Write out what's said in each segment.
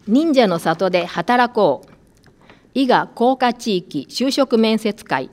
忍者の里で働こう。伊賀工科地域就職面接会。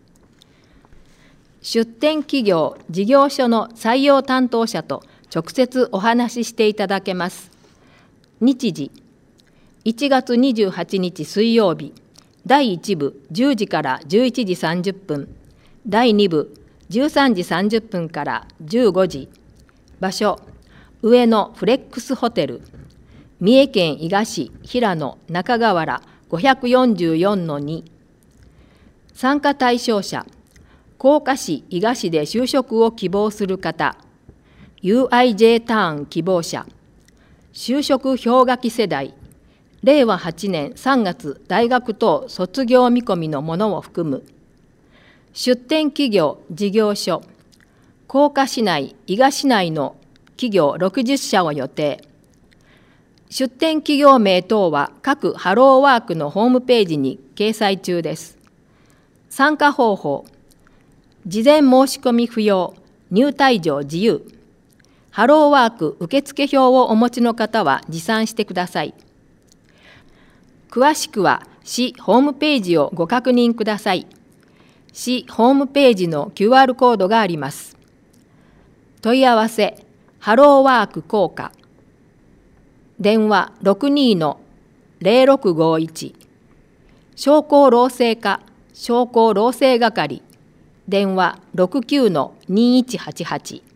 出展企業事業所の採用担当者と直接お話ししていただけます。日時1月28日水曜日、第1部10時から11時30分、第2部13時30分から15時。場所上野フレックスホテル、三重県伊賀市平野中河原 544-2。 参加対象者甲賀市伊賀市で就職を希望する方、 UIJ ターン希望者、就職氷河期世代、令和8年3月大学等卒業見込みのものを含む。出展企業事業所甲賀市内伊賀市内の企業60社を予定。出展企業名等は各ハローワークのホームページに掲載中です。参加方法、事前申し込み不要、入退場自由。ハローワーク受付票をお持ちの方は持参してください。詳しくは市ホームページをご確認ください。市ホームページの QR コードがあります。問い合わせ、ハローワーク甲賀。電話 62-0651。商工労政課商工労政係。電話 69-2188。